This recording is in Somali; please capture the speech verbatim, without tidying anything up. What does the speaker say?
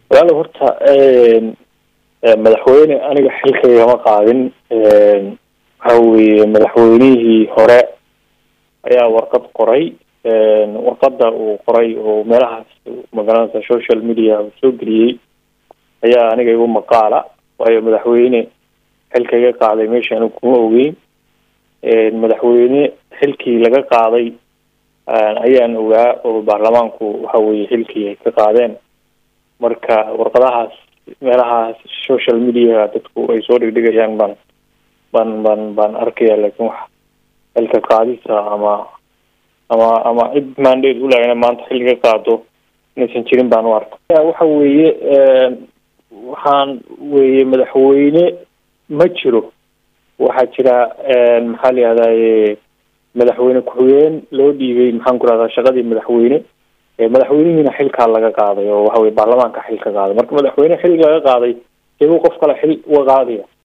walaal horta een madaxweyne aniga xilkayga ma qaadin een waxa weeye madaxweynihii hore ayaa warqad qoray een warqada uu qoray oo meelahaas magaranaysa social media soo geliyay ayaa aniga igu maqaala waayo madaxweyne xilkayga qaaday meeshaan kuma ogeyn een madaxweyne xilkii laga qaaday ayaan ogaa oo baarlamaanku waxa weeye xilkii ay ka qaadeen marka warqadahaas meelahaas social media dadku ay soo dhigdhigayaan ban ban ban ban arkaya laakiin wax xilka qaadisa ama ama ama cid mandate u leeyahay maanta xilka qaado inaysan jirin baan u arkaa waxa weeye waxaan weeye madaxweyne ma jiro waxaa jira maxaa la yidhahdaa madaxweyne ku-xigeen loo dhiibay maxaan ku rahdaa shaqadii madaxweyne madaxweynihiina xilkaa laga qaaday oo waxa weye baarlamaanka xil ka qaaday marka madaxweyne xil laga qaaday siduu qof kale xil uga qaadaya